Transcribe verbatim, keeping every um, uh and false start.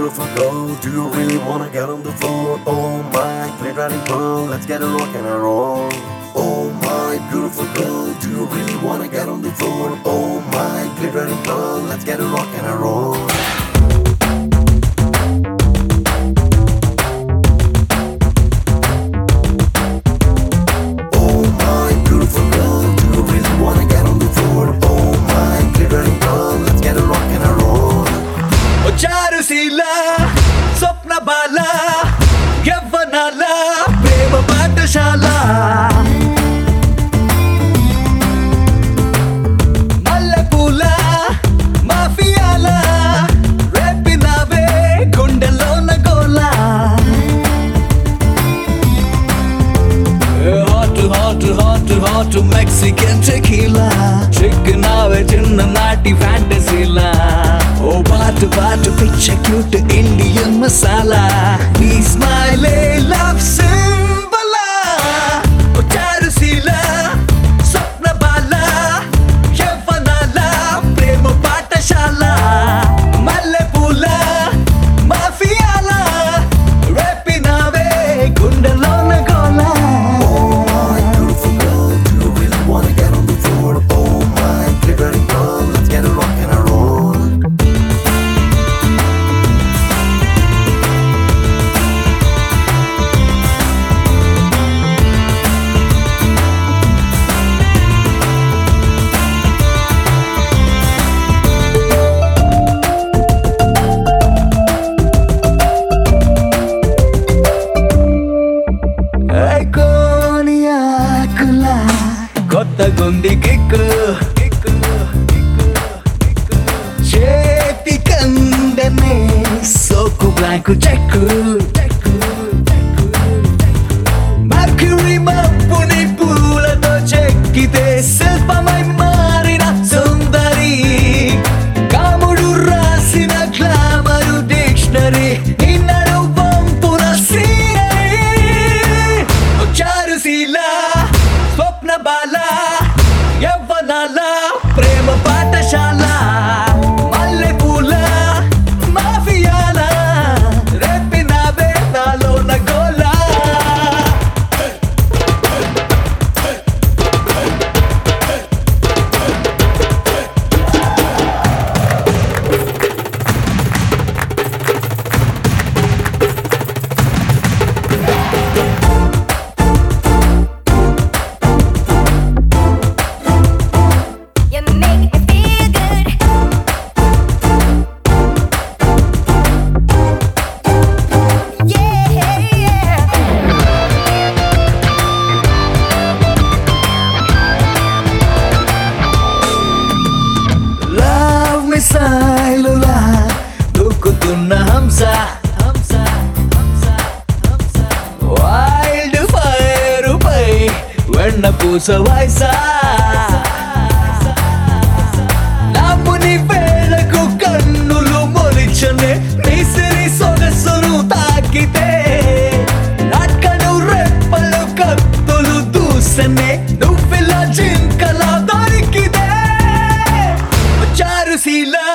beautiful girl, do you really wanna get on the floor? Oh my glittering pearl, let's get a rock and a roll. Oh my beautiful girl, do you really wanna get on the floor? Oh my glittering pearl, let's get a rock and a roll. Oh my beautiful girl, do you really wanna get on the floor? Oh my glittering pearl, let's get a rock and a roll. Charusheela స్వప్న బాల యవ్వనాల ప్రేమ పాఠశాల మల్లెపూల మాఫియాల రేపినావే గుండెలోన గోల hot hot hot hot Mexican tequila చిక్కినావే చిన్ననాటి ఫ్యాంటసీలా ఓ బాటు బాటు పిచ్చ క్యూట్ ఇండియన్ మసాలా నీ స్మైలే లవ్ సింబలా ఓ చారుశీల స్వప్న బాల యవ్వనాల ప్రేమ పాఠశాల మల్లెపూల మాఫియాల రేపినావే గుండెలోన గోల. Oh my beautiful girl, do you really wanna get on the floor? Oh my glittering pearl, let's get a rock and a roll. కోనియాకులా కొత్త గుండి కిక్కు చేతి కందనే సోకు బ్లాంకు చెక్కు మర్క్యూరీ మప్పుని పూలతో చెక్కితే శిల్పమై మారిన సుందరి కాముడు రాసిన గ్లామరు డిక్షనరీ ఇన్నడు వంపున చారుశీల స్వప్న బాల యవ్వనాల ప్రేమ పాఠశాల మల్లెపూల మాఫియాల రేపినావే నాలోన గోల. You make me feel good. Yeah, yeah. Love మిసైలులా దూకుతున్న హంస వైల్డ్ ఫైర్ పై వెన్న పూస వయసా నాపుని వేళకు కన్నులు మొలిచనే నిసిరి సొగసును తాకితే నాకను రెప్పలు కత్తులు దూసనే నువ్విలా జింకలా దొరికితే చారుశీల